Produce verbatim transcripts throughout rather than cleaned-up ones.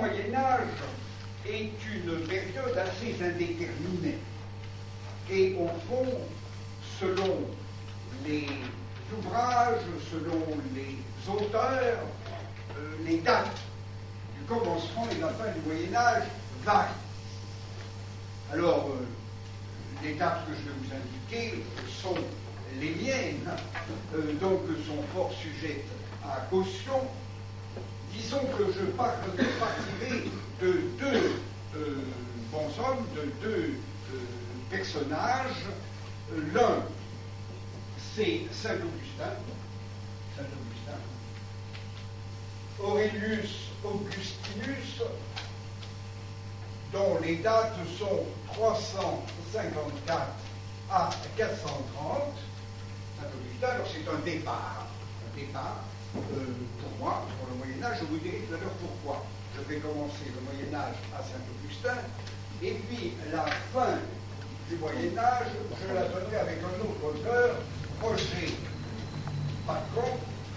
Moyen-Âge est une période assez indéterminée. Et au fond, selon les ouvrages, selon les auteurs, euh, les dates du commencement et de la fin du Moyen-Âge varient. Alors, euh, les dates que je vais vous indiquer sont les miennes, euh, donc sont fort sujettes à caution. Disons que je partirai de deux euh, bons hommes, de deux euh, personnages. L'un, c'est Saint-Augustin, Saint-Augustin, Aurelius Augustinus, dont les dates sont trois cent cinquante-quatre à quatre cent trente. Saint-Augustin, alors c'est un départ, un départ euh, pour moi, pour le Moyen-Âge. Je vous dirai tout à l'heure pourquoi. Je vais commencer le Moyen-Âge à Saint-Augustin, et puis la fin du Moyen-Âge, je la donnerai avec un autre auteur, Roger Bacon.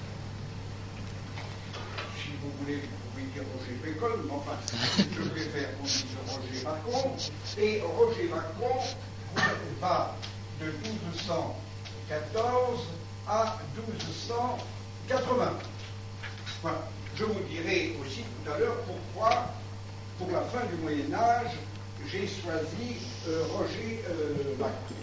Si vous voulez, vous pouvez dire Roger Bacon, mais enfin, je préfère qu'on dise Roger Bacon. Et Roger Bacon va de douze cent quatorze à douze cent quatre-vingts. Voilà. Je vous dirai aussi tout à l'heure pourquoi, pour la fin du Moyen-Âge, j'ai choisi euh, Roger euh, Bacon.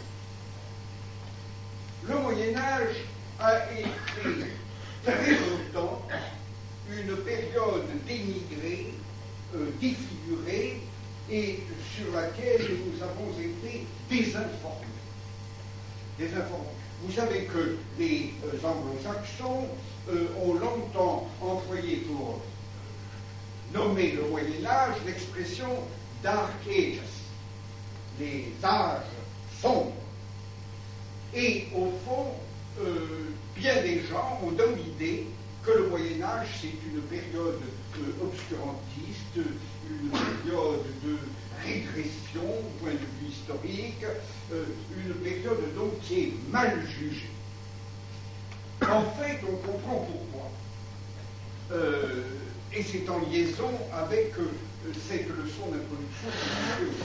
Le Moyen-Âge a été très longtemps une période dénigrée, euh, défigurée, et sur laquelle nous avons été désinformés. Désinformés. Vous savez que les euh, anglo-saxons euh, ont longtemps employé pour nommer le Moyen-Âge l'expression Dark Ages, les âges sombres. Et au fond, euh, bien des gens ont dans l'idée que le Moyen-Âge, c'est une période euh, obscurantiste, une période de régression au point de vue historique, euh, une période donc qui est mal jugée. En fait, on comprend pourquoi. Euh, et c'est en liaison avec euh, cette leçon d'introduction que je vous fais.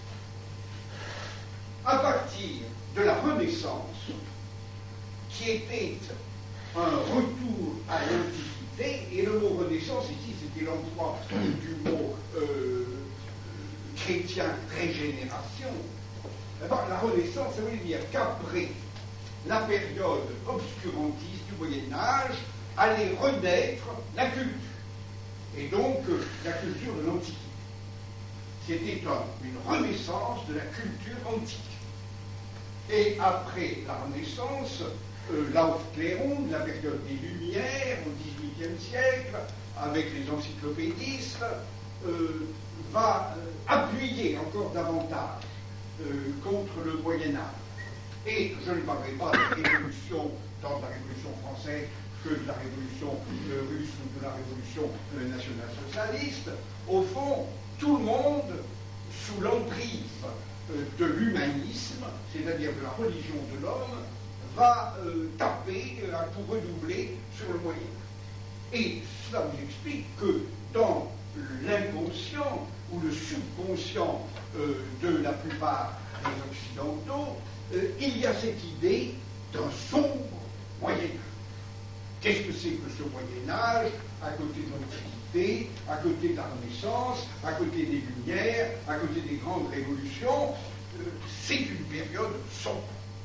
À partir de la Renaissance, qui était un retour à l'Antiquité, et le mot Renaissance ici, c'était l'emploi du mot euh, chrétien régénération, alors, la Renaissance, ça veut dire qu'après la période obscurantiste du Moyen-Âge, allait renaître la culture, et donc euh, la culture de l'Antiquité. C'était un, une renaissance de la culture antique. Et après la Renaissance, euh, l'Aufklärung, la période des Lumières, au dix-huitième siècle, avec les encyclopédistes, euh, va euh, appuyer encore davantage euh, contre le Moyen-Âge. Et je ne parlerai pas de la révolution, tant de la Révolution française que de la Révolution euh, russe ou de la Révolution euh, nationale-socialiste. Au fond, tout le monde, sous l'emprise euh, de l'humanisme, c'est-à-dire de la religion de l'homme, va euh, taper euh, pour redoubler sur le Moyen-Âge. Et cela vous explique que dans l'inconscient ou le subconscient euh, de la plupart des Occidentaux, euh, il y a cette idée d'un sombre Moyen-Âge. Qu'est-ce que c'est que ce Moyen-Âge, à côté de l'Antiquité, à côté de la Renaissance, à côté des Lumières, à côté des grandes révolutions? euh, C'est une période sombre.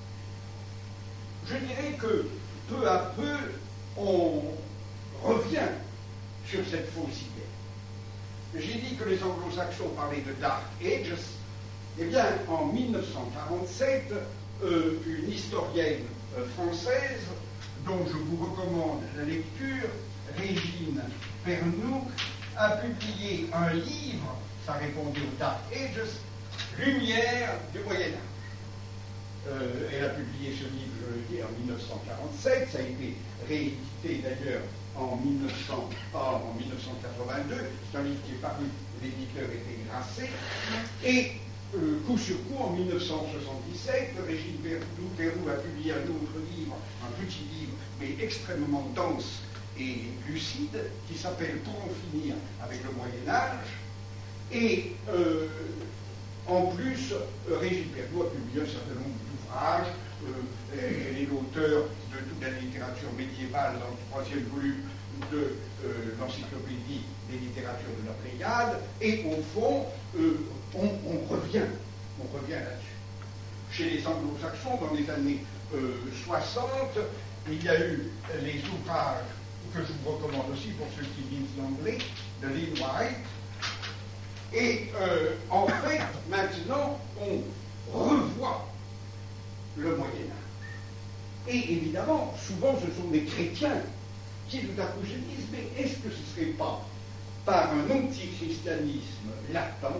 Je dirais que peu à peu, on revient sur cette fausse idée. J'ai dit que les anglo-saxons parlaient de Dark Ages. Eh bien, en mille neuf cent quarante-sept, euh, une historienne euh, française, dont je vous recommande la lecture, Régine Pernoud, a publié un livre, ça répondait aux Dark Ages, Lumière du Moyen-Âge. Euh, elle a publié ce livre, je le dis, en mille neuf cent quarante-sept, ça a été réédité d'ailleurs en, mille neuf cents, ah, en mille neuf cent quatre-vingt-deux, c'est un livre qui est paru, l'éditeur était Grasset, et euh, coup sur coup, en mille neuf cent soixante-dix-sept, Régine Pernoud a publié un autre livre, un petit livre, mais extrêmement dense et lucide, qui s'appelle Pour en finir avec le Moyen-Âge, et euh, en plus, euh, Régine Perdoux a publié un certain nombre d'ouvrages. Euh, elle est l'auteur de toute la littérature médiévale dans le troisième volume de euh, l'encyclopédie des littératures de la Pléiade, et au fond, euh, on, on revient, on revient là-dessus. Chez les anglo-saxons, dans les années euh, soixante, il y a eu les ouvrages que je vous recommande aussi pour ceux qui lisent l'anglais, de Lynn White, et euh, en fait, maintenant, on revoit le Moyen-Âge. Et évidemment, souvent, ce sont des chrétiens qui tout à coup se disent, mais est-ce que ce ne serait pas par un antichristianisme latent,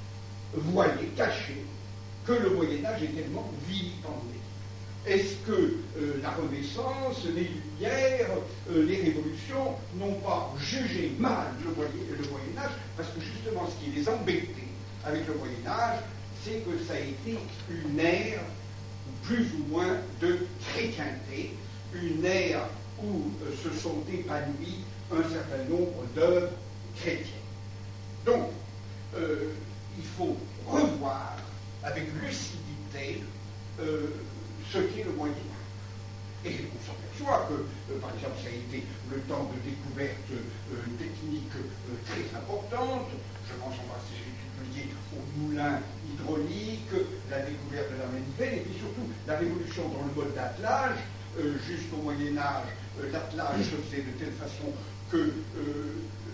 voilé, caché, que le Moyen-Âge est tellement vilipendé? Est-ce que euh, la Renaissance, les Lumières, euh, les révolutions n'ont pas jugé mal le, Moyen, le Moyen-Âge, parce que justement ce qui les embêtait avec le Moyen-Âge, c'est que ça a été une ère plus ou moins de chrétienté, une ère où euh, se sont épanouies un certain nombre d'œuvres chrétiennes. Donc, euh, il faut revoir avec lucidité euh, ce qu'est le Moyen-Âge. Et on s'aperçoit que, euh, par exemple, ça a été le temps de découvertes euh, techniques euh, très importantes. Je pense en particulier aux moulins hydrauliques, la découverte de la manivelle, et puis surtout la révolution dans le mode d'attelage. Euh, jusqu'au Moyen-Âge, euh, l'attelage se faisait de telle façon que euh,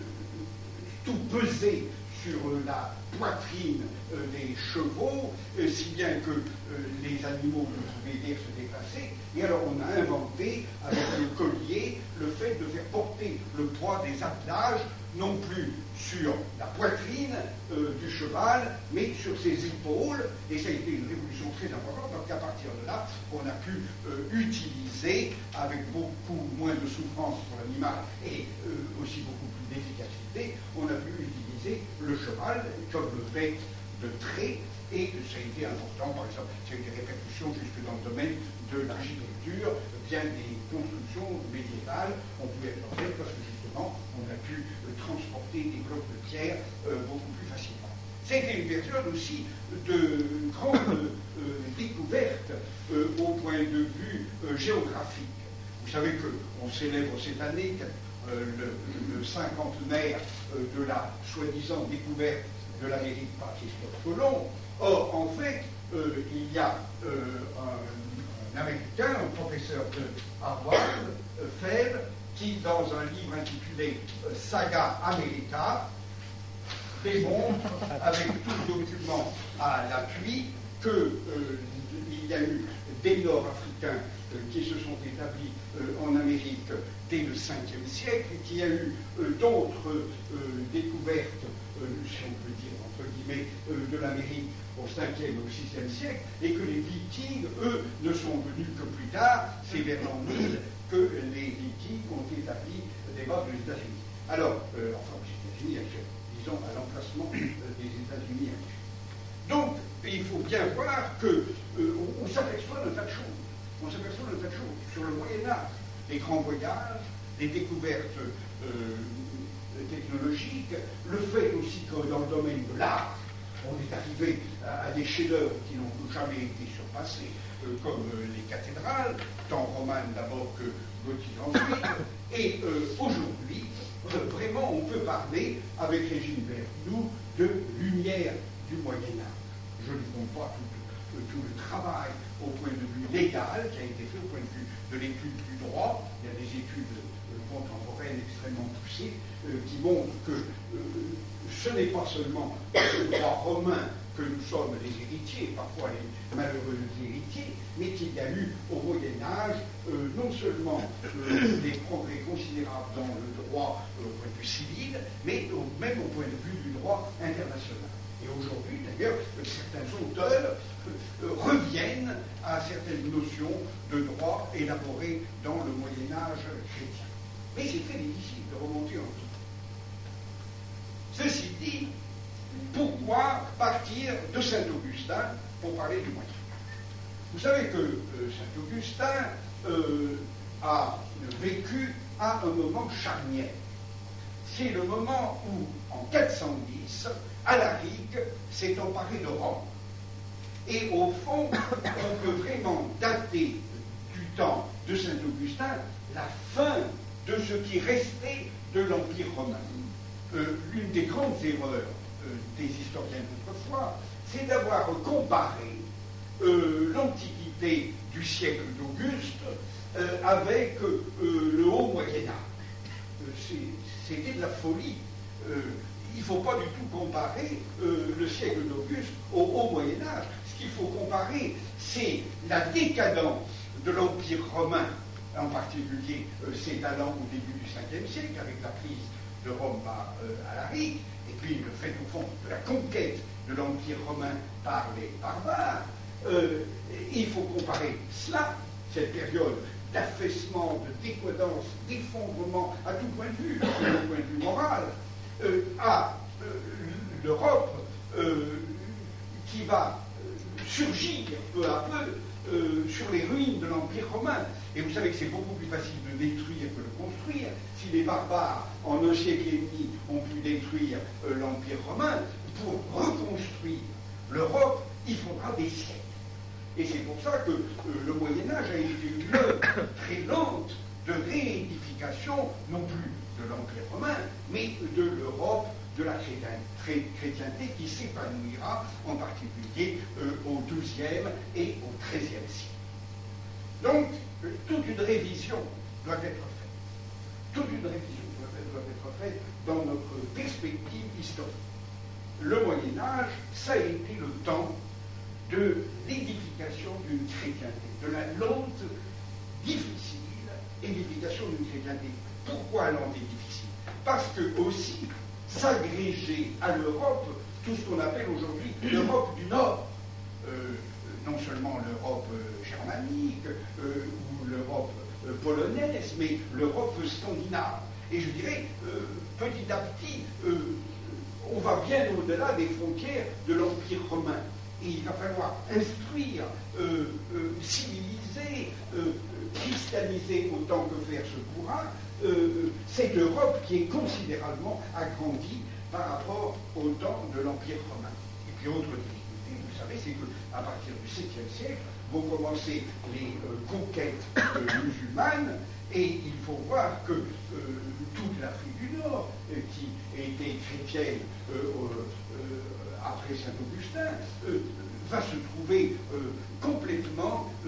tout pesait sur euh, la poitrine euh, des chevaux, euh, si bien que euh, les animaux ne pouvaient guère se déplacer. Et alors on a inventé, avec le collier, le fait de faire porter le poids des attelages, non plus sur la poitrine euh, du cheval, mais sur ses épaules. Et ça a été une révolution très importante, parce qu'à partir de là, on a pu euh, utiliser, avec beaucoup moins de souffrance pour l'animal, et euh, aussi beaucoup plus d'efficacité, on a pu utiliser le cheval comme le bête de trait, et ça a été important, par exemple, ça a eu des répercussions jusque dans le domaine de l'architecture. Bien des constructions médiévales ont pu être faites parce que justement, on a pu euh, transporter des blocs de pierre euh, beaucoup plus facilement. C'était une période aussi de grandes euh, découvertes euh, au point de vue euh, géographique. Vous savez qu'on célèbre cette année euh, le, le cinquantenaire euh, de la soi-disant découverte de l'Amérique par Christophe Colomb. Or, en fait, euh, il y a euh, un, un Américain, un professeur de Harvard, euh, Feld, qui, dans un livre intitulé euh, Saga America, démontre, avec tout le document à l'appui, qu'il euh, y a eu des Nord-Africains euh, qui se sont établis euh, en Amérique dès le cinquième siècle, et qu'il y a eu euh, d'autres euh, découvertes, euh, si on peut dire, entre guillemets, euh, de l'Amérique au cinquième ou au sixième siècle, et que les Vikings, eux, ne sont venus que plus tard, c'est vers l'an mille que les Vikings ont établi des bases aux États-Unis. Alors, euh, enfin aux États-Unis actuels, disons à l'emplacement euh, des États-Unis actuels. Donc, il faut bien voir que euh, on, on s'aperçoit de tas de choses. On s'aperçoit de tas de choses sur le Moyen-Âge, les grands voyages, les découvertes euh, technologiques, le fait aussi que dans le domaine de l'art, on est arrivé à, à des chefs-d'œuvre qui n'ont jamais été surpassés, euh, comme euh, les cathédrales, tant romanes d'abord que gothiques ensuite. Et euh, aujourd'hui, euh, vraiment, on peut parler, avec Régine Perdoux, de lumière du Moyen-Âge. Je ne compte pas tout, tout, tout le travail au point de vue légal qui a été fait au point de vue de l'étude du droit. Il y a des études euh, contemporaines extrêmement poussées euh, qui montrent que euh, ce n'est pas seulement le droit romain que nous sommes les héritiers, parfois les malheureux héritiers, mais qu'il y a eu au Moyen-Âge euh, non seulement euh, des progrès considérables dans le droit euh, au point de vue civil, mais au, même au point de vue du droit international. Et aujourd'hui, d'ailleurs, certains auteurs euh, reviennent à certaines notions de droit élaborées dans le Moyen-Âge chrétien. Mais c'est très difficile de remonter en tout. Ceci dit, pourquoi partir de Saint-Augustin pour parler du Moyen-Âge? Vous savez que euh, Saint-Augustin euh, a vécu à un moment charnière. C'est le moment où, en quatre cent dix, Alaric s'est emparé de Rome. Et au fond, on peut vraiment dater du temps de Saint-Augustin la fin de ce qui restait de l'Empire romain. Euh, l'une des grandes erreurs euh, des historiens d'autrefois, c'est d'avoir comparé euh, l'Antiquité du siècle d'Auguste euh, avec euh, le haut Moyen-Âge. Euh, c'était de la folie. Euh, il ne faut pas du tout comparer euh, le siècle d'Auguste au haut Moyen-Âge. Ce qu'il faut comparer, c'est la décadence de l'Empire romain, en particulier euh, c'est allant au début du cinquième siècle, avec la prise de Rome par euh, Alaric, et puis le fait, au fond, de la conquête de l'Empire romain par les barbares. Euh, il faut comparer cela, cette période d'affaissement, de décadence, d'effondrement, à tout point de vue, au point de vue moral, euh, à euh, l'Europe euh, qui va euh, surgir peu à peu euh, sur les ruines de l'Empire romain. Et vous savez que c'est beaucoup plus facile de détruire que de construire. Si les barbares, en un siècle et demi, ont pu détruire euh, l'Empire romain, pour reconstruire l'Europe, il faudra des siècles. Et c'est pour ça que euh, le Moyen-Âge a été une œuvre très lente de réédification, non plus de l'Empire romain, mais de l'Europe, de la chrétienté qui s'épanouira en particulier euh, au douzième et au treizième siècle. Donc, euh, toute une révision doit être faite. Toute une révision doit être, doit être faite dans notre perspective historique. Le Moyen-Âge, ça a été le temps de l'édification d'une chrétienté, de la lente, difficile édification d'une chrétienté. Pourquoi lente et difficile? Parce que aussi s'agréger à l'Europe tout ce qu'on appelle aujourd'hui l'Europe du Nord. Euh, non seulement l'Europe euh, germanique euh, ou l'Europe euh, polonaise, mais l'Europe scandinave. Et je dirais, euh, petit à petit, euh, on va bien au-delà des frontières de l'Empire romain. Et il va falloir instruire, euh, euh, civiliser, euh, christianiser autant que faire se pourra, euh, cette Europe qui est considérablement agrandie par rapport au temps de l'Empire romain. Et puis autre difficulté, vous savez, c'est qu'à partir du septième siècle, vont commencer les euh, conquêtes euh, musulmanes, et il faut voir que euh, toute l'Afrique du Nord, euh, qui était chrétienne euh, euh, après Saint-Augustin, euh, va se trouver euh, complètement euh,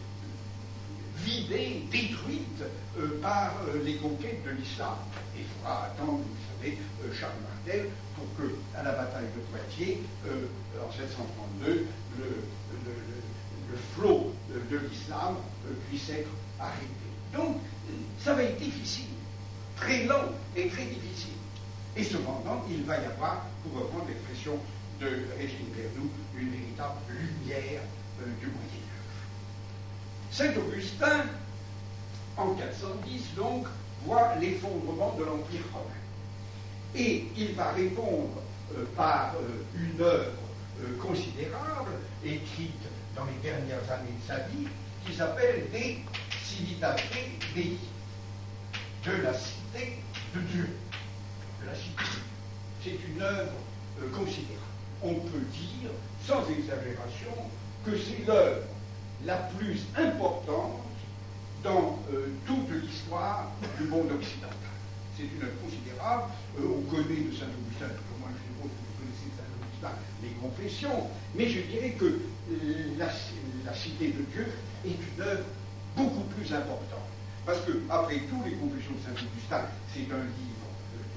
vidée, détruite euh, par euh, les conquêtes de l'islam. Il faudra attendre, vous savez, euh, Charles Martel pour que, à la bataille de Poitiers, euh, en sept cent trente-deux, le, le, le, le flot de, de l'islam euh, puisse être arrêté. Donc, ça va être difficile, très lent et très difficile. Et cependant, il va y avoir, pour reprendre l'expression de Régine Vernoux, une véritable lumière euh, du Moyen-Âge. Saint-Augustin, en quatre cent dix, donc, voit l'effondrement de l'Empire romain. Et il va répondre euh, par euh, une œuvre euh, considérable, écrite dans les dernières années de sa vie, qui s'appelle De Civitate Dei, de la cité de Dieu. De la cité. C'est une œuvre euh, considérable. On peut dire, sans exagération, que c'est l'œuvre la plus importante dans euh, toute l'histoire du monde occidental. C'est une œuvre considérable. Euh, on connaît de Saint-Augustin, au moins je suppose que vous connaissez de Saint-Augustin, les confessions, mais je dirais que euh, la, la Cité de Dieu est une œuvre beaucoup plus importante. Parce que, après tout, les confessions de Saint-Augustin, c'est un livre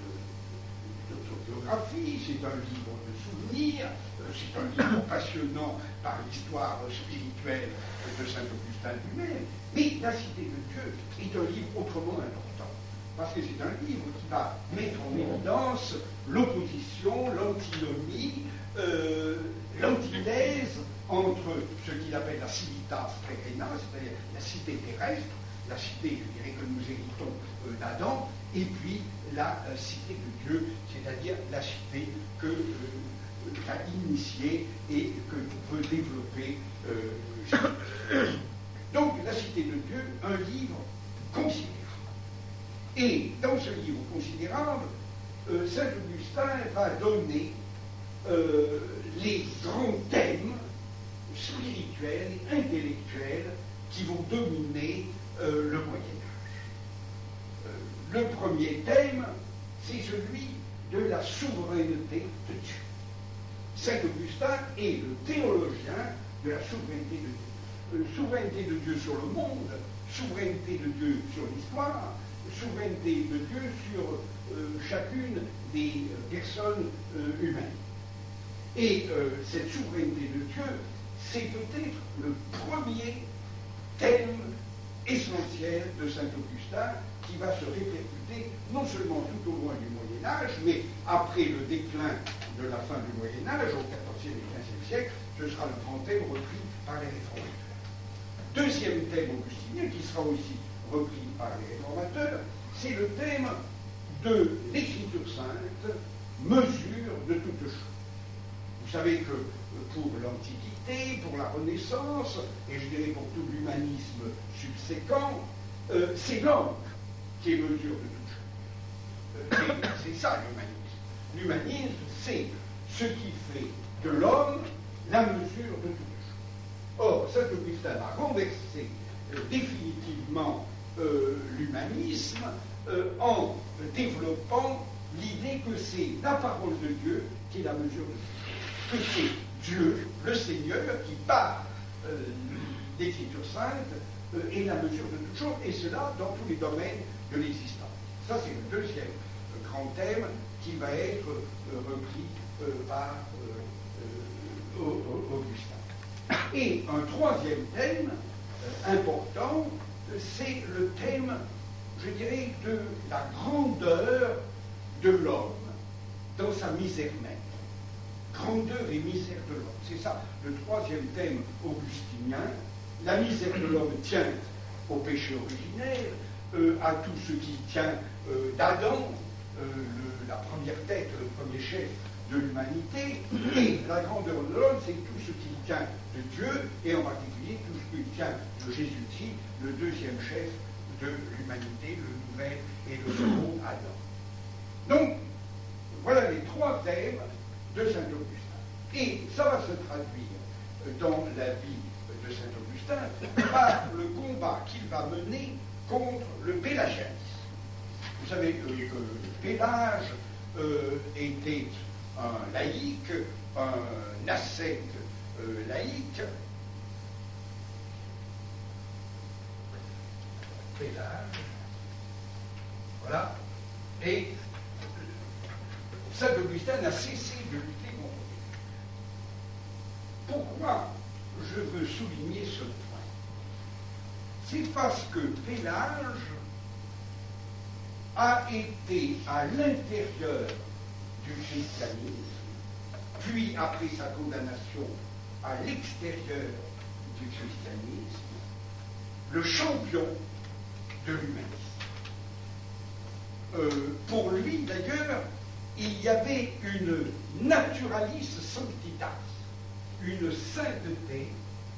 d'autobiographie, c'est un livre de souvenirs, c'est un livre passionnant par l'histoire spirituelle de Saint-Augustin lui-même, mais la Cité de Dieu est un livre autrement important, parce que c'est un livre qui va mettre en évidence l'opposition, l'antinomie, euh, l'antithèse entre ce qu'il appelle la civitas terrena, c'est-à-dire la cité terrestre, la cité, je dirais, que nous héritons euh, d'Adam, et puis la euh, cité de Dieu, c'est-à-dire la cité que euh, qu'a initiée et que veut développer euh, Jésus. Donc, la cité de Dieu, un livre considérable. Et dans ce livre considérable, euh, saint Augustin va donner euh, les grands thèmes spirituels et intellectuels qui vont dominer euh, le Moyen-Âge. Euh, le premier thème, c'est celui de la souveraineté de Dieu. Saint Augustin est le théologien de la souveraineté de Dieu. Euh, souveraineté de Dieu sur le monde, souveraineté de Dieu sur l'histoire, souveraineté de Dieu sur euh, chacune des euh, personnes euh, humaines. Et euh, cette souveraineté de Dieu, c'est peut-être le premier thème essentiel de saint Augustin qui va se répercuter non seulement tout au long du Moyen-Âge, mais après le déclin de la fin du Moyen-Âge, au quatorzième et quinzième siècle, ce sera le grand thème repris par les réformateurs. Deuxième thème augustinien, qui sera aussi repris par les réformateurs, c'est le thème de l'écriture sainte, mesure de toutes choses. Vous savez que pour l'Antiquité, pour la Renaissance, et je dirais pour tout l'humanisme subséquent, euh, c'est l'homme qui est mesure de toutes choses. Euh, c'est ça l'humanisme. L'humanisme, c'est ce qui fait de l'homme la mesure de toutes choses. Or, saint Augustin a renversé euh, définitivement euh, l'humanisme euh, en développant l'idée que c'est la parole de Dieu qui est la mesure de tout. Que c'est Dieu, le Seigneur, qui par euh, l'écriture sainte euh, est la mesure de toute chose, et cela dans tous les domaines de l'existence. Ça, c'est le deuxième euh, grand thème qui va être euh, repris euh, par euh, euh, Augustin. Et un troisième thème euh, important, c'est le thème, je dirais, de la grandeur de l'homme dans sa misère même. Grandeur et misère de l'homme. C'est ça le troisième thème augustinien. La misère de l'homme tient au péché originel, euh, à tout ce qui tient euh, d'Adam, euh, le, la première tête, le premier chef de l'humanité, et la grandeur de l'homme, c'est tout ce qui tient de Dieu, et en particulier tout ce qui tient de Jésus-Christ, le deuxième chef de l'humanité, le nouvel et le second Adam. Donc, voilà les trois thèmes de saint Augustin. Et ça va se traduire dans la vie de saint Augustin par le combat qu'il va mener contre le pélagianisme. Vous savez que, que Pélage euh, était un laïc, un ascète euh, laïque. Pélage. Voilà. Et saint Augustin n'a cessé de lutter contre lui. Pourquoi je veux souligner ce point? C'est parce que Pélage a été à l'intérieur du christianisme, puis après sa condamnation à l'extérieur du christianisme, le champion de l'humanisme. Euh, pour lui, d'ailleurs, il y avait une naturalis sanctitas, une sainteté.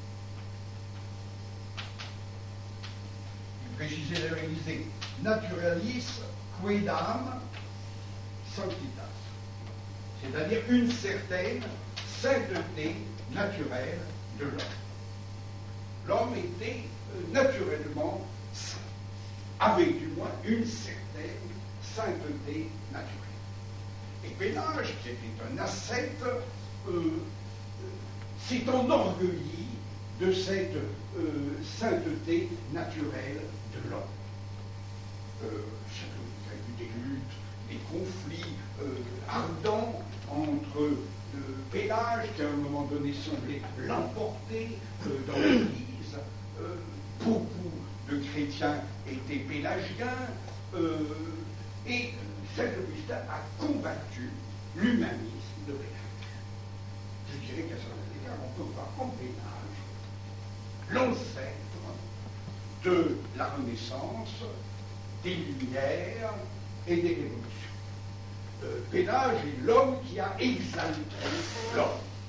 Il précisait d'ailleurs, il disait naturalis quaedam sanctitas, c'est-à-dire une certaine sainteté naturelle de l'homme. L'homme était euh, naturellement saint, avait du moins une certaine sainteté naturelle. Et Pélage, qui était un ascète, euh, s'est enorgueilli de cette euh, sainteté naturelle de l'homme. Euh, il y a eu des luttes, des conflits euh, ardents entre euh, Pélage, qui à un moment donné semblait l'emporter euh, dans l'Église. Euh, beaucoup de chrétiens étaient pélagiens, euh, et saint Augustin a combattu l'humanisme de Pélage. Je dirais qu'à certains égards, on peut voir en Pélage l'ancêtre de la Renaissance, des Lumières et des Révolutions. Euh, Pélage est l'homme qui a exalté l'homme.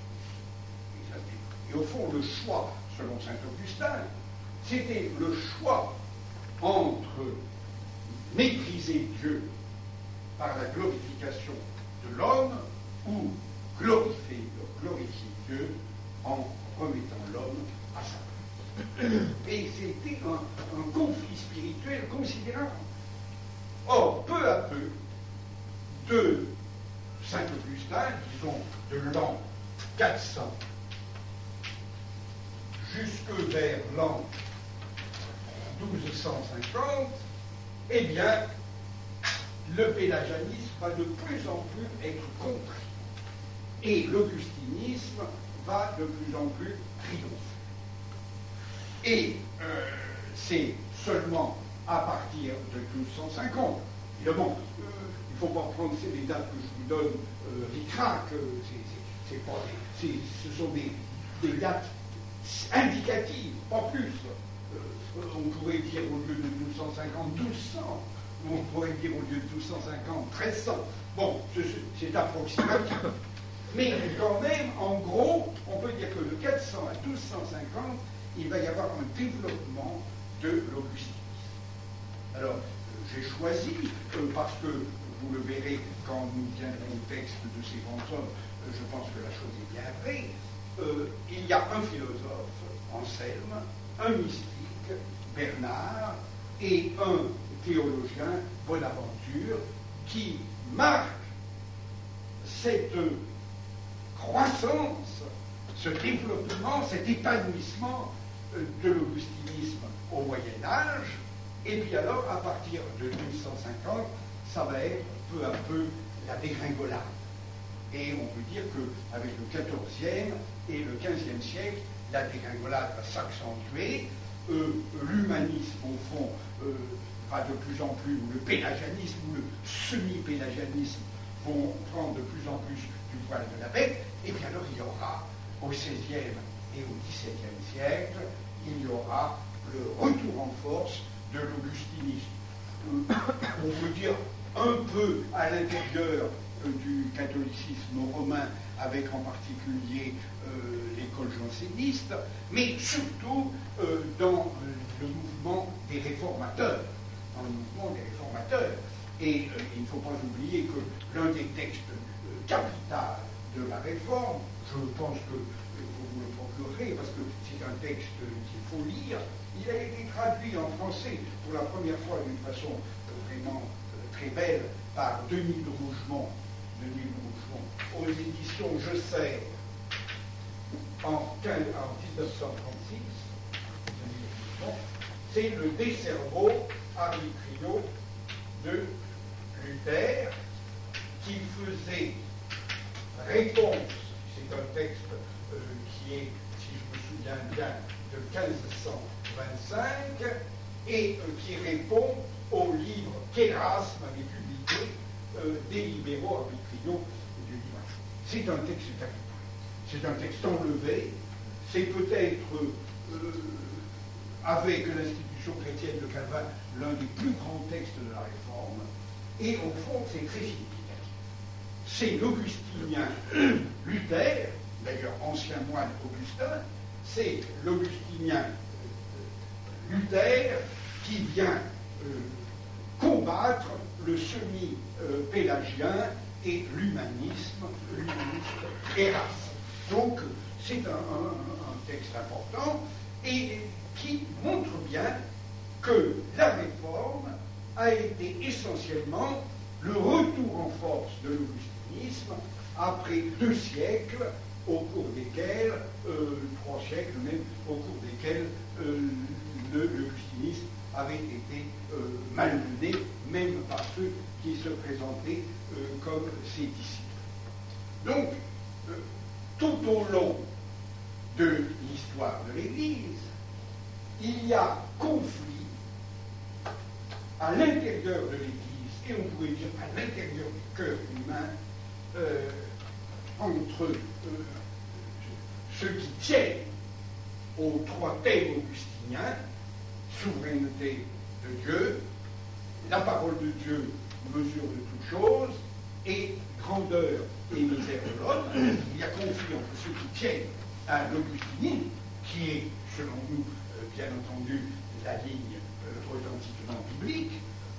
Et au fond, le choix, selon saint Augustin, c'était le choix entre mépriser Dieu par la glorification de l'homme ou glorifier, glorifier Dieu en remettant l'homme à sa place. Et c'était un, un conflit spirituel considérable. Or, peu à peu, de Saint-Augustin, disons de l'an quatre cents jusque vers l'an douze cent cinquante, eh bien, le pélagianisme va de plus en plus être compris. Et l'augustinisme va de plus en plus triompher. Et euh, c'est seulement à partir de douze cent cinquante, évidemment, euh, il ne faut pas prendre les dates que je vous donne euh, ric-rac, euh, c'est, c'est pas des, c'est, ce sont des, des dates indicatives, pas plus. Euh, on pourrait dire au lieu de douze cent cinquante, douze cents, on pourrait dire au lieu de douze cent cinquante, treize cents. Bon, c'est, c'est approximatif. Mais quand même, en gros, on peut dire que de quatre cents à douze cent cinquante, il va y avoir un développement de l'augustinisme. Alors, euh, j'ai choisi, euh, parce que vous le verrez quand nous viendrons au texte de ces grands hommes, euh, je pense que la chose est bien vraie, euh, il y a un philosophe, Anselme, un mystique, Bernard, et un théologien, Bonaventure, qui marquent cette croissance, ce développement, cet épanouissement de l'augustinisme au Moyen Âge, et puis alors, à partir de douze cent cinquante, ça va être peu à peu la dégringolade. Et on peut dire qu'avec le quatorzième et le quinzième siècle, la dégringolade va s'accentuer, euh, l'humanisme, au fond, euh, va de plus en plus, ou le pélagianisme, ou le semi-pélagianisme vont prendre de plus en plus du poil de la bête, et puis alors il y aura, au seizième et au dix-septième siècle, il y aura le retour en force de l'augustinisme. On peut dire un peu à l'intérieur euh, du catholicisme romain, avec en particulier euh, l'école janséniste, mais surtout euh, dans euh, le mouvement des réformateurs. Dans le mouvement des réformateurs. Et euh, il ne faut pas oublier que l'un des textes euh, capitaux de la réforme, je pense que euh, vous vous le procurerez, parce que c'est un texte euh, qu'il faut lire, il a été traduit en français pour la première fois d'une façon euh, vraiment euh, très belle par Denis de Rougemont, Denis de Rougemont, aux éditions Je sais, en, en dix-neuf cent trente-six. C'est le De Servo Arbitrio de Luther, qui faisait réponse, c'est un texte euh, qui est, si je me souviens bien, de quinze cent vingt-cinq, et euh, qui répond au livre qu'Erasme avait publié, euh, des libéraux arbitrio du dimanche. C'est un texte capital, c'est un texte enlevé, c'est peut-être, euh, avec l'institution chrétienne de Calvin, l'un des plus grands textes de la Réforme, et au fond, c'est très significatif. C'est l'augustinien Luther, d'ailleurs ancien moine augustin, c'est l'augustinien Luther qui vient euh, combattre le semi-pélagien et l'humanisme, l'humanisme Erasme. Donc, c'est un, un, un texte important et qui montre bien que la Réforme a été essentiellement le retour en force de l'augustinisme après deux siècles, au cours desquels, euh, trois siècles même, au cours desquels euh, le, l'augustinisme avait été euh, malmené, même par ceux qui se présentaient euh, comme ses disciples. Donc, euh, tout au long de l'histoire de l'Église, il y a conflit à l'intérieur de l'Église, et on pourrait dire à l'intérieur du cœur humain, euh, entre euh, ceux qui tiennent aux trois thèmes augustiniens, souveraineté de Dieu, la parole de Dieu, mesure de toutes choses, et grandeur et misère de l'homme. Il y a conflit entre ceux qui tiennent à l'augustinisme, qui est, selon nous, euh, bien entendu, la ligne euh, authentiquement biblique,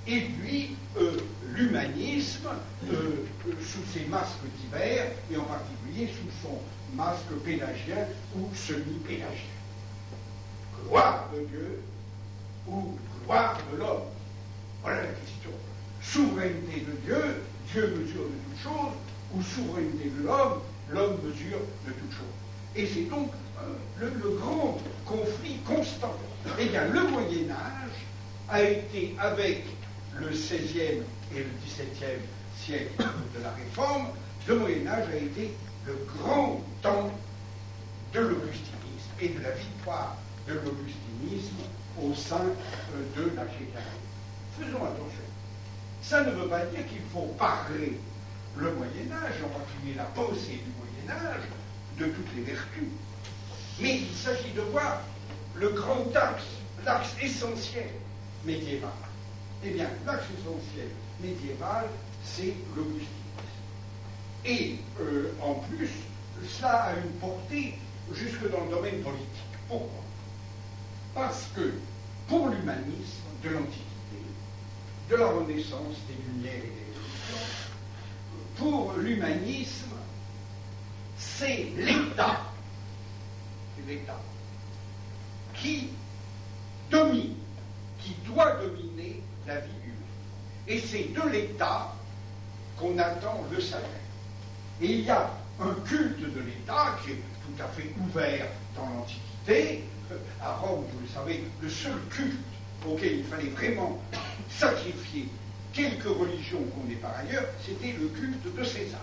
et puis euh, l'humanisme euh, sous ses masques divers, et en particulier sous son masque pélagien ou semi-pélagien. Gloire de Dieu ou gloire de l'homme? Voilà la question. Souveraineté de Dieu, Dieu mesure de toutes choses, ou souveraineté de l'homme, l'homme mesure de toutes choses. Et c'est donc euh, le, le grand conflit constant. Eh bien, le Moyen-Âge a été, avec le seizième et le dix-septième siècle de la Réforme, le Moyen-Âge a été le grand temps de l'augustinisme et de la victoire de l'augustinisme au sein euh, de la Gécamée. Faisons attention. Ça ne veut pas dire qu'il faut parler le Moyen-Âge, en particulier la pensée du Moyen-Âge, de toutes les vertus. Mais il s'agit de voir le grand axe, l'axe essentiel médiéval. Eh bien, l'axe essentiel médiéval, c'est l'augustinisme. Et euh, en plus, cela a une portée jusque dans le domaine politique. Pourquoi? Parce que pour l'humanisme de l'Antiquité, de la Renaissance, des Lumières et des Révolutions, pour l'humanisme, c'est l'État, c'est l'État qui domine, qui doit dominer la vie humaine. Et c'est de l'État qu'on attend le salaire. Et il y a un culte de l'État qui est tout à fait ouvert dans l'Antiquité. À Rome, vous le savez, le seul culte auquel il fallait vraiment sacrifier quelque religion qu'on ait par ailleurs, c'était le culte de César.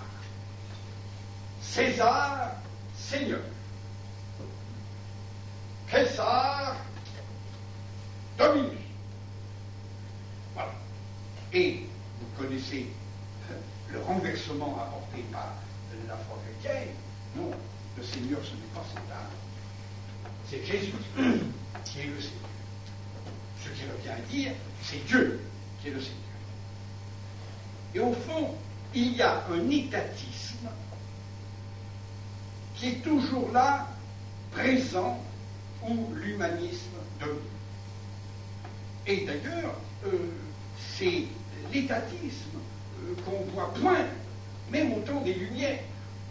César, Seigneur. César, Dominus. Voilà. Et vous connaissez le renversement apporté par la foi chrétienne. Non, le Seigneur, ce n'est pas César. C'est Jésus qui est le Seigneur. Ce qui revient à dire, c'est Dieu qui est le Seigneur. Et au fond, il y a un étatisme qui est toujours là, présent, où l'humanisme domine. Et d'ailleurs, euh, c'est l'étatisme euh, qu'on voit poindre, même au temps des Lumières.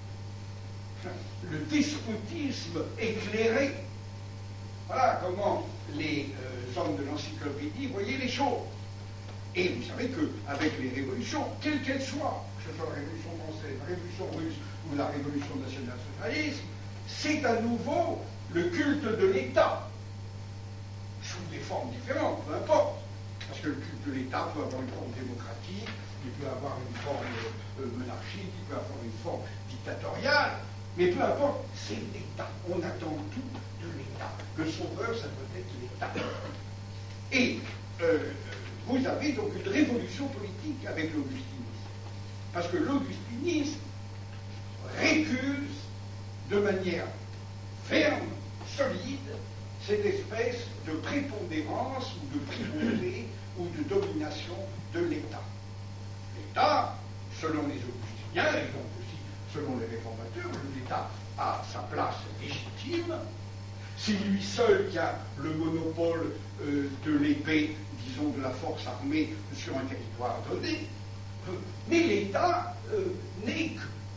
Le despotisme éclairé. Voilà comment les euh, hommes de l'encyclopédie voyaient les choses. Et vous savez qu'avec les révolutions, quelles qu'elles soient, que ce soit la Révolution française, la Révolution russe ou la Révolution nationale-socialiste, c'est à nouveau le culte de l'État, sous des formes différentes, peu importe. Parce que le culte de l'État peut avoir une forme démocratique, il peut avoir une forme euh, monarchique, il peut avoir une forme dictatoriale, mais peu importe, c'est l'État. On attend tout de l'État. Le sauveur, ça doit être l'État. Et euh, vous avez donc une révolution politique avec l'augustinisme. Parce que l'augustinisme récuse de manière ferme, solide, cette espèce de prépondérance ou de primauté ou de domination de l'État. L'État, selon les augustiniens, et donc aussi selon les réformateurs, l'État a sa place légitime. C'est lui seul qui a le monopole euh, de l'épée, disons, de la force armée sur un territoire donné. Euh, mais l'État euh, n'est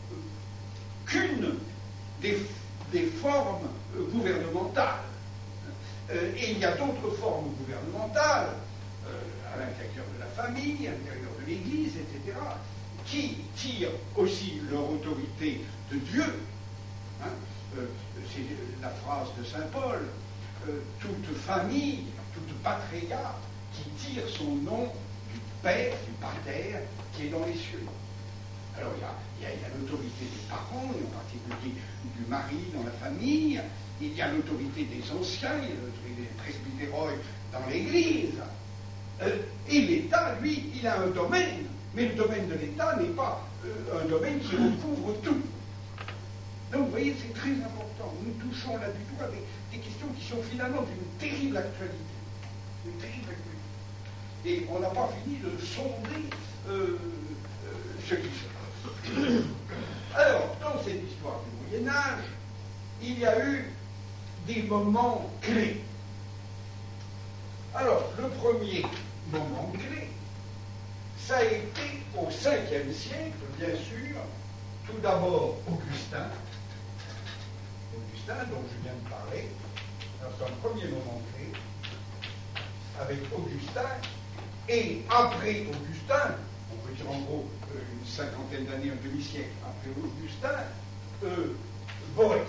qu'une des, des formes euh, gouvernementales. Euh, et il y a d'autres formes gouvernementales, euh, à l'intérieur de la famille, à l'intérieur de l'Église, et cetera, qui tirent aussi leur autorité de Dieu. Hein. Euh, c'est la phrase de saint Paul, euh, toute famille, toute patria qui tire son nom du Père, du Pater, qui est dans les cieux. Alors il y a, il y a, il y a l'autorité des parents, et en particulier du mari dans la famille, il y a l'autorité des anciens, il y a l'autorité des presbytéroi dans l'Église. Euh, et l'État, lui, il a un domaine, mais le domaine de l'État n'est pas euh, un domaine qui recouvre tout. Donc vous voyez, c'est très important. Nous touchons là du doigt des, des questions qui sont finalement d'une terrible actualité. Une terrible actualité. Et on n'a pas fini de sonder euh, euh, ce qui se passe. Alors, dans cette histoire du Moyen-Âge, il y a eu des moments clés. Alors, le premier moment clé, tout d'abord Augustin, Augustin dont je viens de parler, dans un premier moment clé, avec Augustin, et après Augustin, on peut dire en gros euh, une cinquantaine d'années, un demi-siècle après Augustin, euh, Borès.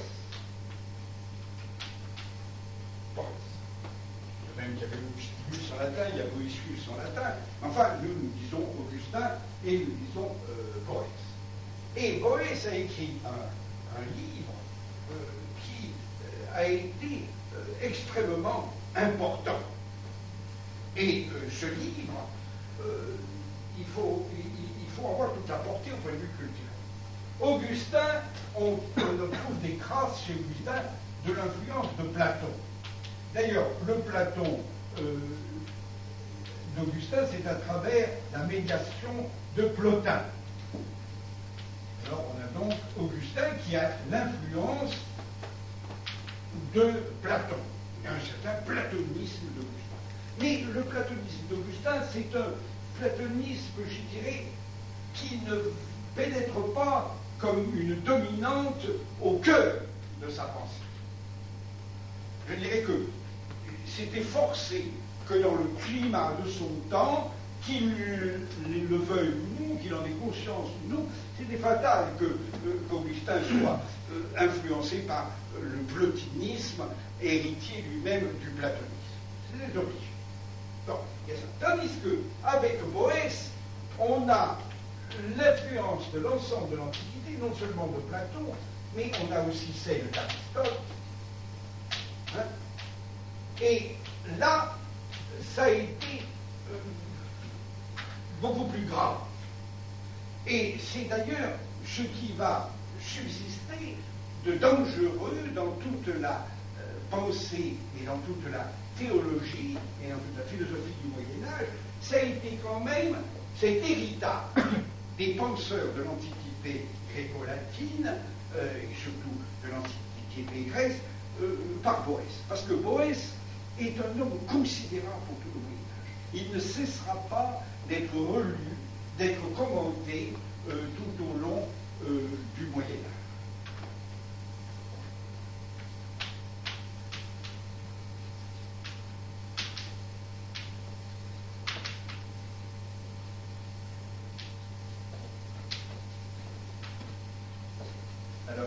Borès. Même qu'il y avait Augustinus en latin, il y a Boëtius en latin. Enfin, nous, nous disons Augustin et nous disons euh, Borès. Et Borès a écrit un, un livre euh, qui euh, a été euh, extrêmement important. Et euh, ce livre, euh, il, faut, il, il faut avoir toute la portée au point de vue culturel. Augustin, on, on trouve des traces chez Augustin de l'influence de Platon. D'ailleurs, le Platon euh, d'Augustin, c'est à travers la médiation de Plotin. Alors, on a donc Augustin qui a l'influence de Platon. Il y a un certain platonisme d'Augustin. Mais le platonisme d'Augustin, c'est un platonisme, je dirais, qui ne pénètre pas comme une dominante au cœur de sa pensée. Je dirais que c'était forcé que dans le climat de son temps, qu'il le veuille ou non, qu'il en ait conscience ou non, c'était fatal que, euh, qu'Augustin soit euh, influencé par euh, le plotinisme, héritier lui-même du platonisme. C'est des origines. Bon, il y a ça. Tandis qu'avec Boès, on a l'influence de l'ensemble de l'Antiquité, non seulement de Platon, mais on a aussi celle d'Aristote. Hein? Et là, ça a été euh, beaucoup plus grave. Et c'est d'ailleurs ce qui va subsister de dangereux dans toute la euh, pensée et dans toute la théologie et dans toute la philosophie du Moyen-Âge. Ça a été quand même cet héritage des penseurs de l'Antiquité gréco-latine, euh, et surtout de l'Antiquité grecque, euh, par Boès. Parce que Boès est un homme considérable pour tout le Moyen-Âge. Il ne cessera pas d'être relu, d'être commenté euh, tout au long euh, du Moyen-Âge. Alors,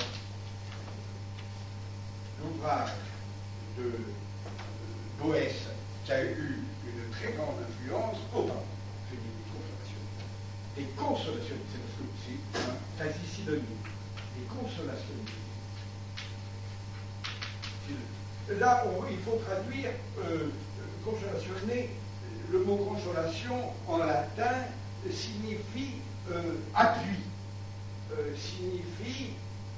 l'ouvrage de Boès, qui a eu une très grande influence, autant, je dis des consolationnistes. Des consolationnistes, c'est parce que c'est un quasi-synonyme. Des consolationnistes. Là, on, il faut traduire euh, consolationner. Le mot consolation en latin signifie euh, appui, euh, signifie,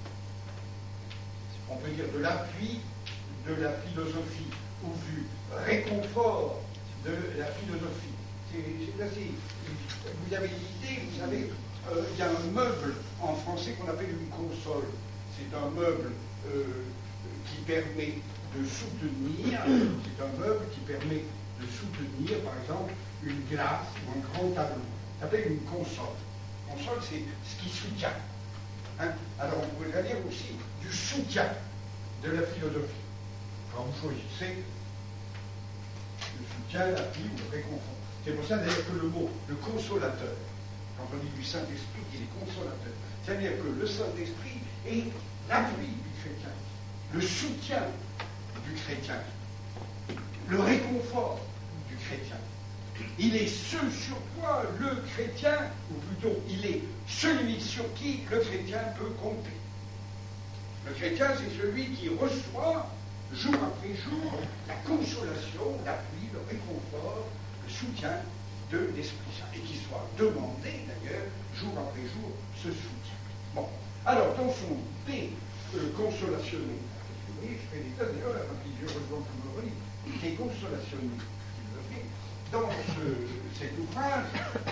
on peut dire, de l'appui de la philosophie, ou du réconfort de la philosophie. C'est assez. Vous avez l'idée, vous savez, euh, il y a un meuble en français qu'on appelle une console. C'est un meuble euh, qui permet de soutenir, c'est un meuble qui permet de soutenir, par exemple, une glace ou un grand tableau. Ça s'appelle une console. Console, c'est ce qui soutient. Hein? Alors, on pourrait dire aussi du soutien de la philosophie. Quand vous choisissez le soutien, l'appui ou le réconfort. C'est pour ça d'ailleurs que le mot, le consolateur, quand on dit du Saint-Esprit, il est consolateur. C'est-à-dire que le Saint-Esprit est l'appui du chrétien, le soutien du chrétien, le réconfort du chrétien. Il est ce sur quoi le chrétien, ou plutôt, il est celui sur qui le chrétien peut compter. Le chrétien, c'est celui qui reçoit, jour après jour, la consolation, l'appui, le réconfort, le soutien de l'Esprit Saint. Et qui soit demandé, d'ailleurs, jour après jour, ce soutien. Bon. Alors, dans son thé euh, consolationné, vous voyez, je fais des tas d'erreurs, hein, puis heureusement que me relis, des consolationné, dans ce, cet ouvrage,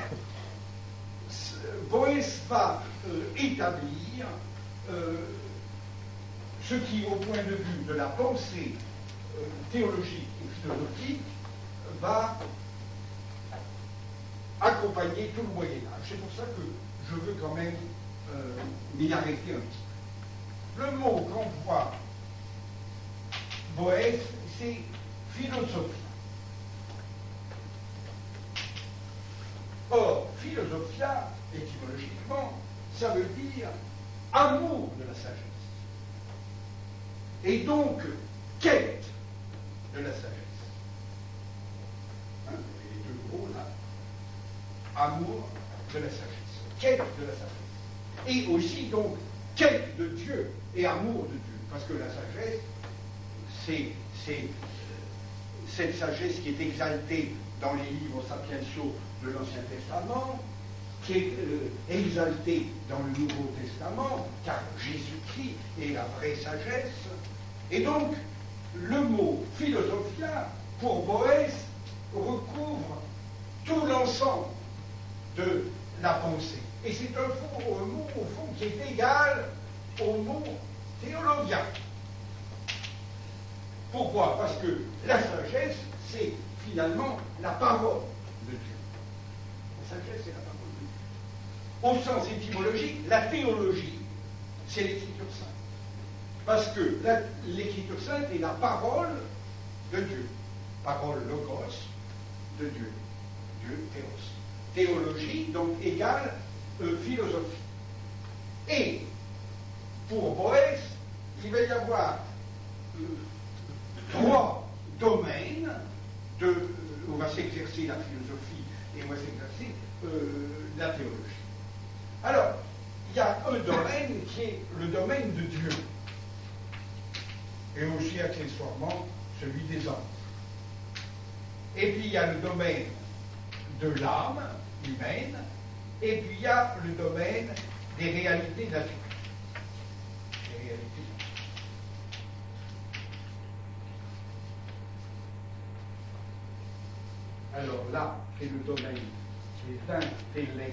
Boès va euh, établir euh, ce qui, au point de vue de la pensée euh, théologique et philosophique, va accompagner tout le Moyen-Âge. C'est pour ça que je veux quand même euh, m'y arrêter un petit peu. Le mot qu'emploie Boès, c'est philosophia. Or, philosophia, étymologiquement, ça veut dire amour de la sagesse. Et donc, quête de la sagesse. Hein, les deux mots là. Amour de la sagesse. Quête de la sagesse. Et aussi, donc, quête de Dieu et amour de Dieu. Parce que la sagesse, c'est, c'est cette sagesse qui est exaltée dans les livres sapientiaux de l'Ancien Testament, qui est euh, exaltée dans le Nouveau Testament, car Jésus-Christ est la vraie sagesse. Et donc, le mot philosophia, pour Boès, recouvre tout l'ensemble de la pensée. Et c'est un, un mot, au fond, qui est égal au mot théologien. Pourquoi? Parce que la sagesse, c'est finalement la parole de Dieu. La sagesse, c'est la parole de Dieu. Au sens étymologique, la théologie, c'est l'écriture sainte. Parce que la, l'écriture sainte est la parole de Dieu. Parole logos de Dieu. Dieu, théos. Théologie, donc, égale euh, philosophie. Et, pour Boès, il va y avoir euh, trois domaines de, euh, où va s'exercer la philosophie et où va s'exercer euh, la théologie. Alors, il y a un domaine qui est le domaine de Dieu, et aussi accessoirement celui des anges. Et puis il y a le domaine de l'âme humaine, et puis il y a le domaine des réalités naturelles. Des réalités naturelles. Alors là, c'est le domaine des intellectibilia.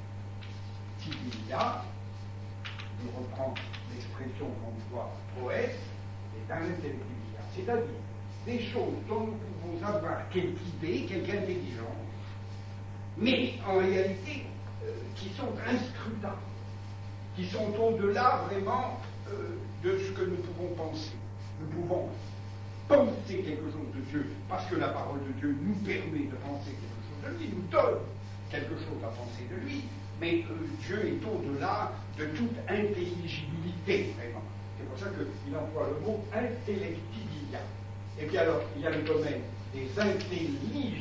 Je reprends l'expression qu'emploie Boès, des intellectibilia, c'est-à-dire des choses dont nous pouvons avoir quelque idée, quelque intelligence, mais en réalité euh, qui sont inscrutables, qui sont au-delà vraiment euh, de ce que nous pouvons penser. Nous pouvons penser quelque chose de Dieu, parce que la parole de Dieu nous permet de penser quelque chose de lui, nous donne quelque chose à penser de lui, mais euh, Dieu est au-delà de toute intelligibilité, vraiment. C'est pour ça qu'il emploie le mot intellectibilia. Et puis alors, il y a le domaine des intelligibilia.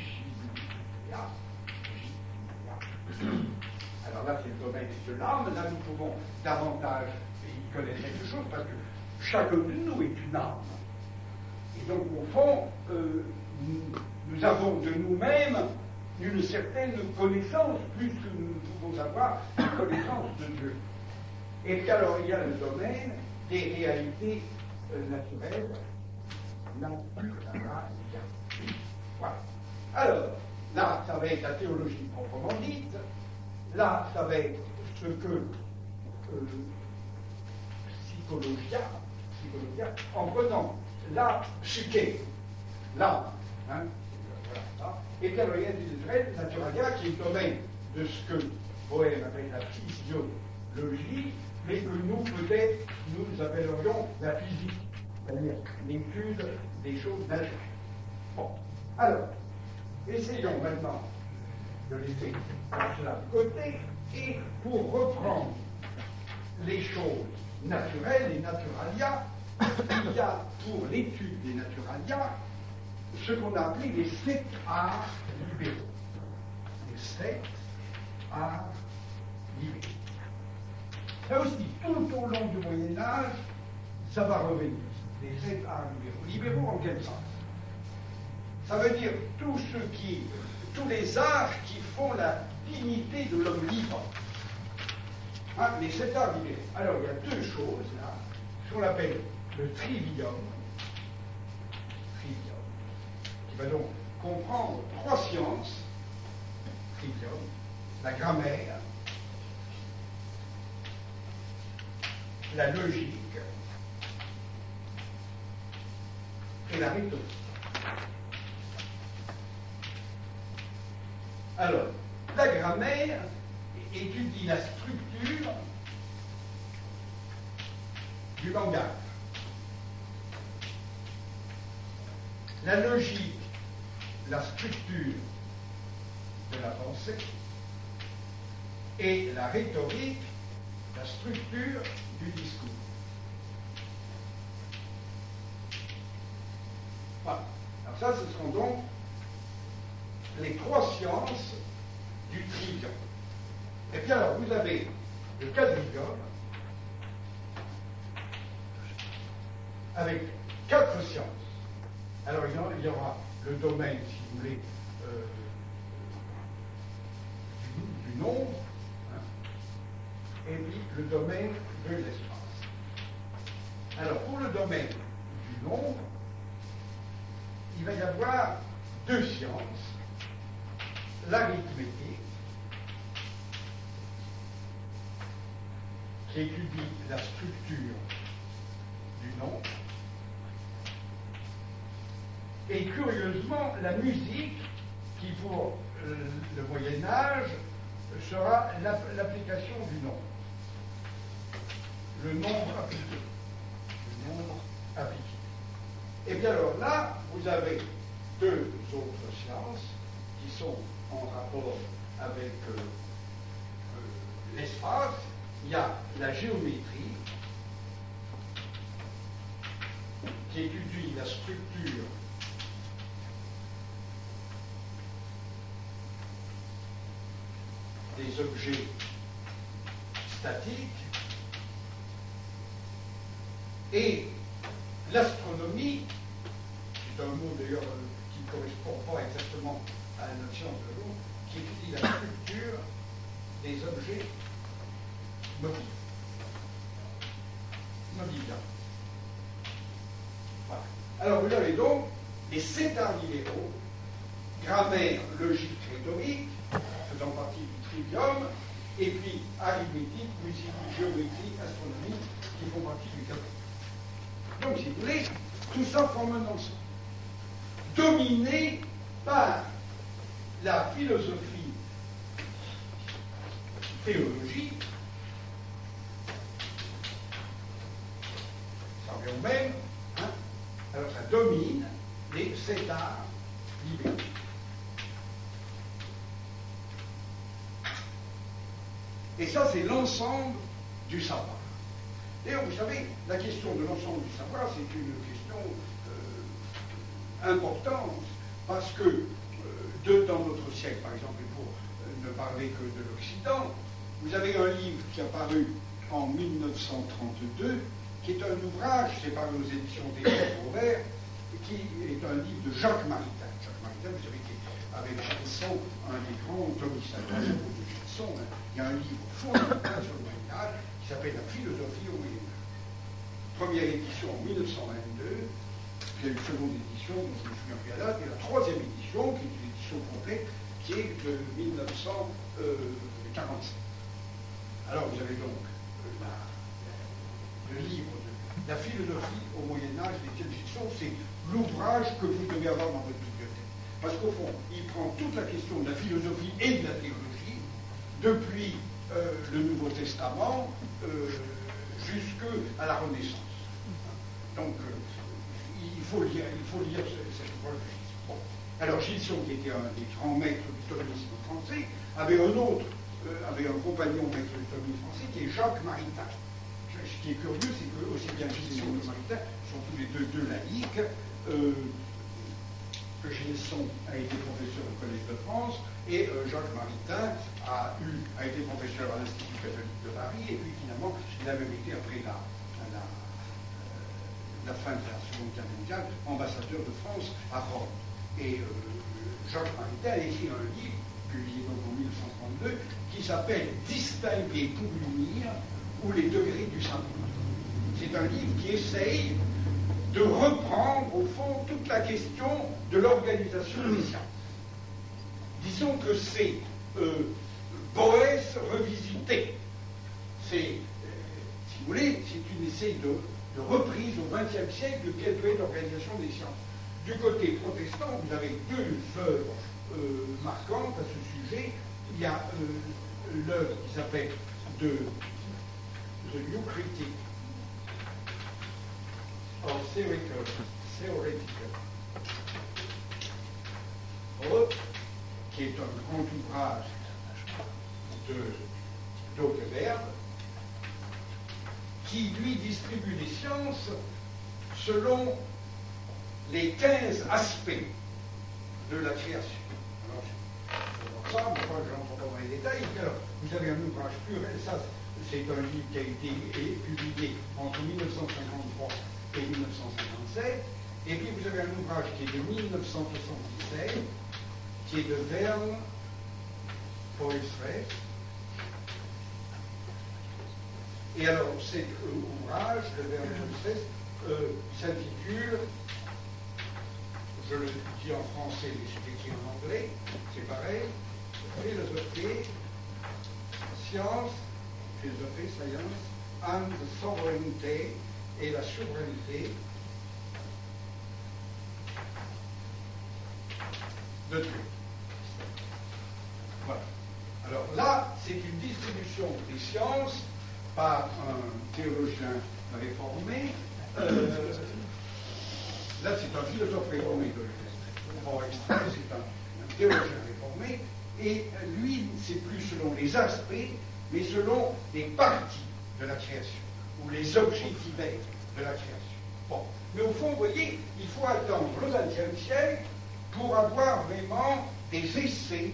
Alors là, c'est le domaine de l'âme. Là, nous pouvons davantage y connaître quelque chose, parce que chacun de nous est une âme. Et donc, au fond, euh, nous, nous avons de nous-mêmes une certaine connaissance, plus que nous pouvons avoir une connaissance de Dieu. Et puis alors, il y a le domaine des réalités euh, naturelles. Naturales. Voilà. Alors, là, ça va être la théologie proprement dite. Là, ça va être ce que euh, psychologia, psychologia, en prenant la psyché, l'âme, hein, voilà, et puis alors il y a des naturalia qui est le domaine de ce que Bohème appelle la physiologie, mais que nous, peut-être, nous appellerions la physique, c'est-à-dire l'étude des choses naturelles. Bon, alors, essayons maintenant de laisser cela de côté, et pour reprendre les choses naturelles, les naturalia, il y a pour l'étude des naturalia ce qu'on a appelé les sept arts libéraux. Les sept arts libéraux. Là aussi, tout au long du Moyen-Âge, ça va revenir. Les sept arts libéraux. Libéraux en quel sens? Ça veut dire tout ce qui, tous les arts qui font la dignité de l'homme libre. Hein, les sept arts libéraux. Alors, il y a deux choses là, ce qu'on appelle le trivium, trivium, qui va donc comprendre trois sciences, trivium, la grammaire, la logique et la rhétorique. Alors, la grammaire étudie la structure du langage. La logique, la structure de la pensée, et la rhétorique, la structure du discours. Voilà. Alors ça, ce seront donc les trois sciences du trivium. Et puis alors, vous avez le quadrivium avec quatre sciences. Alors, il y aura le domaine, si vous voulez, euh, du, du nombre, hein, et puis le domaine de l'espace. Alors, pour le domaine du nombre, il va y avoir deux sciences, l'arithmétique, qui étudie la structure du nombre, et curieusement, la musique, qui pour euh, le Moyen-Âge sera l'application du nombre. Le nombre appliqué. Le nombre appliqué. Et bien alors là, vous avez deux autres sciences qui sont en rapport avec euh, euh, l'espace. Il y a la géométrie, qui étudie la structure des objets statiques, et l'astronomie, c'est un mot d'ailleurs qui ne correspond pas exactement à la notion de l'eau, qui étudie la structure des objets mobiles. Mobiliables. Voilà. Alors vous avez donc les sept arts libéraux, grammaire, logique, rhétorique, faisant partie du trivium, et puis arithmétique, musique, géométrie, astronomie, qui font partie du quadrivium. Donc, si vous voulez, tout ça forme un ensemble, dominé par la philosophie théologique, ça revient au même, hein, alors ça domine les sept arts libéraux. Et ça, c'est l'ensemble du savoir. D'ailleurs, vous savez, la question de l'ensemble du savoir, c'est une question euh, importante, parce que euh, de, dans notre siècle, par exemple, et pour euh, ne parler que de l'Occident, vous avez un livre qui a paru en mille neuf cent trente-deux, qui est un ouvrage, c'est paru aux éditions des Livres, qui est un livre de Jacques Maritain. Jacques Maritain, vous savez, qui est avec Janson, un des grands thomistes. Il y a un livre fondamental sur le Moyen-Âge qui s'appelle La philosophie au Moyen-Âge. Première édition en mille neuf cent vingt-deux, puis il y a une seconde édition, dont je me souviens plus à date, et la troisième édition, qui est une édition complète, qui est de mille neuf cent quarante-sept. Alors vous avez donc euh, la, la, le livre de La philosophie au Moyen-Âge d'Étienne Gilson, c'est l'ouvrage que vous devez avoir dans votre bibliothèque. Parce qu'au fond, il prend toute la question de la philosophie et de la théologie, depuis euh, le Nouveau Testament euh, jusqu'à la Renaissance. Donc, euh, il faut lire, il faut lire cet ouvrage de Gilson. Bon. Alors, Gilson, qui était un des grands maîtres du thomisme français, avait un autre, euh, avait un compagnon maître du thomisme français qui est Jacques Maritain. Ce qui est curieux, c'est que aussi bien Gilson que Maritain sont tous les deux deux laïcs. Euh, Gilson a été professeur au Collège de France et euh, Jacques Maritain a, eu, a été professeur à l'Institut catholique de Paris, et puis finalement, il a même été, après la, la, euh, la fin de la Seconde Guerre mondiale, ambassadeur de France à Rome. Et euh, Jacques Maritain a écrit un livre, publié donc en mille neuf cent trente-deux, qui s'appelle Distinguer pour l'unir, ou les degrés du savoir. C'est un livre qui essaye de reprendre, au fond, toute la question de l'organisation des sciences. Disons que c'est euh, Boès revisité. C'est, euh, si vous voulez, c'est une essai de, de reprise au vingtième siècle de quelle peut être l'organisation des sciences. Du côté protestant, vous avez deux œuvres euh, marquantes à ce sujet. Il y a euh, l'œuvre qui s'appelle de The New Critique of Theoretical, Theoretical Thought, qui est un grand ouvrage de d'Oekeberg, qui lui distribue les sciences selon les quinze aspects de la création. Alors, pour ça, moi, je n'entre pas dans les détails. Alors, vous avez un ouvrage plus récent, c'est un livre qui a été publié entre mille neuf cent cinquante-trois et mille neuf cent cinquante-sept, et puis vous avez un ouvrage qui est de mille neuf cent soixante-dix-sept, qui est de Verne Poelsrecht. Et alors, cet ouvrage de Verne Poelsrecht euh, s'intitule, je le dis en français, mais c'est écrit en anglais, c'est pareil, Philosophie, Science, Philosophie, Science, and the Sovereignty, et la souveraineté de Dieu. Voilà. Alors là, c'est une distribution des sciences par un théologien réformé. Euh, là, c'est un philosophe réformé de Bon, extrait, c'est un, un théologien réformé, et lui, c'est plus selon les aspects, mais selon les parties de la création, ou les objets divers de la création. Bon. Mais au fond, vous voyez, il faut attendre le vingtième siècle pour avoir vraiment des essais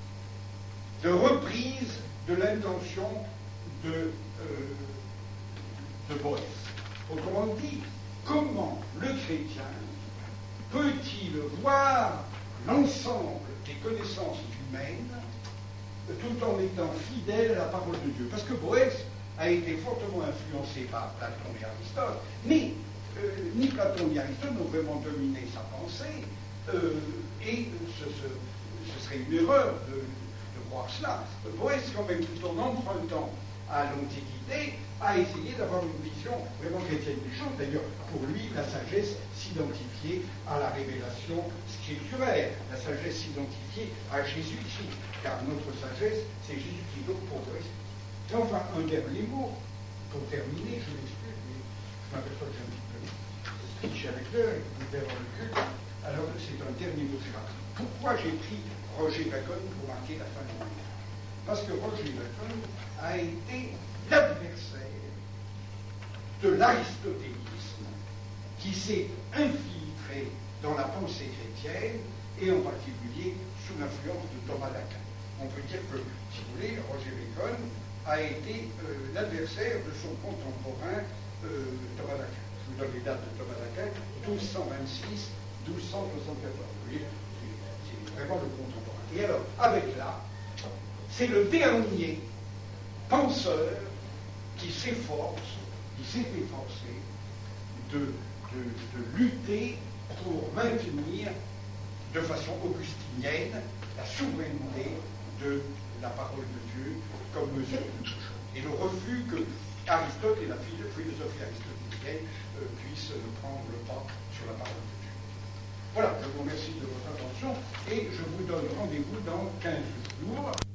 de reprise de l'intention de, euh, de Boès. Autrement dit, comment le chrétien peut-il voir l'ensemble des connaissances humaines tout en étant fidèle à la parole de Dieu? Parce que Boès a été fortement influencé par Platon et Aristote, mais euh, ni Platon ni Aristote n'ont vraiment dominé sa pensée, euh, et ce, ce, ce serait une erreur de, de croire cela. Boès, quand même, tout en empruntant à l'Antiquité, a essayé d'avoir une vision vraiment chrétienne des choses. D'ailleurs, pour lui, la sagesse s'identifiait à la révélation scripturaire, la sagesse s'identifiait à Jésus-Christ, car notre sagesse, c'est Jésus-Christ. Donc, pour Boès. Et enfin, un dernier mot, pour terminer, je m'excuse, mais je m'aperçois que j'ai un petit peu triché avec l'heure, et que vous devez avoir le culte. Alors, c'est un dernier mot, c'est rapide. Pourquoi j'ai pris Roger Bacon pour marquer la fin du monde? Parce que Roger Bacon a été l'adversaire de l'aristotélisme qui s'est infiltré dans la pensée chrétienne, et en particulier sous l'influence de Thomas d'Aquin. On peut dire que, si vous voulez, Roger Bacon a été euh, l'adversaire de son contemporain euh, Thomas d'Aquin. Je vous donne les dates de Thomas d'Aquin, douze cent vingt-six à douze cent soixante-quatorze. Vous voyez, c'est vraiment le contemporain. Et alors, avec là, c'est le dernier penseur qui s'efforce, qui s'est efforcé de, de, de lutter pour maintenir de façon augustinienne la souveraineté de la parole de Dieu comme mesure de toute chose. Et le refus que Aristote et la philosophie aristotélicienne euh, puissent euh, prendre le pas sur la parole de Dieu. Voilà, je vous remercie de votre attention et je vous donne rendez-vous dans quinze jours.